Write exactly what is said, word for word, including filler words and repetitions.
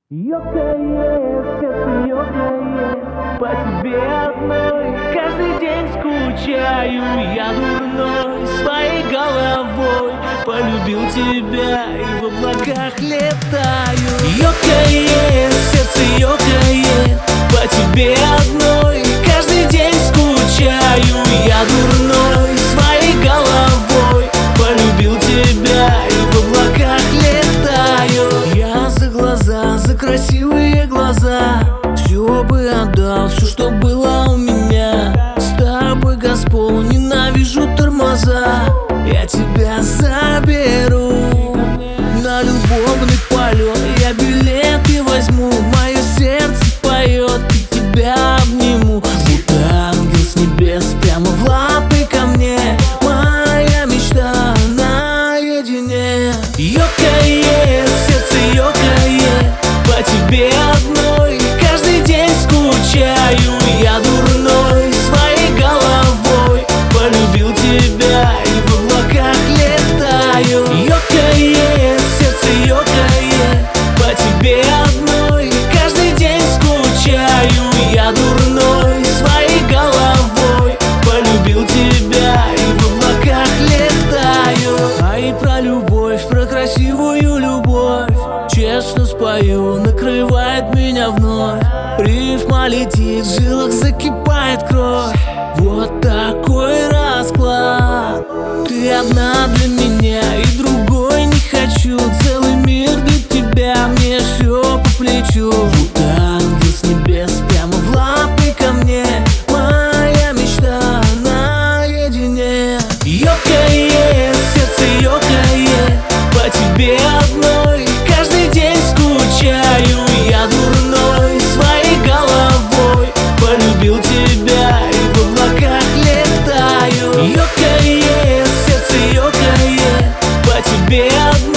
Ёкает, сердце ёкает по тебе одной. Каждый день скучаю, я дурной своей головой. Полюбил тебя и в облаках летаю. Ёкает, сердце ёкает по тебе одной. Каждый день скучаю, я дурной своей головой. Полюбил тебя и в облаках летаю. Я за глаза, за красивые глаза все бы отдал, все, что было у меня. С тобой Газпол, ненавижу тормоза. Я тебя заберу на любовный полет. Я билеты возьму, мое сердце поет, и тебя обниму. Будто ангел с небес прямо в лапы ко мне. Моя мечта наедине. Ёкает, сердце ёкает по тебе одной. Каждый день скучаю, я дурной своей головой. Полюбил тебя и в облаках летаю. Ёкает, сердце ёкает по тебе одной. Каждый день скучаю, я дурной своей головой. Полюбил тебя и в облаках летаю. А и про любовь, про красивую любовь честно спою, накрывает меня вновь. Рифма летит, в жилах закипает кровь. Вот такой расклад. Ты одна для меня и другой не хочу. Целый мир для тебя, мне все по плечу. Будто ангел с небес прямо в лапы ко мне. Моя мечта наедине. Ёкает, сердце ёкает по тебе одной. Каждый день скучаю, я дурной своей головой. Полюбил тебя и в облаках летаю. Ёкает, сердце ёкает по тебе одной.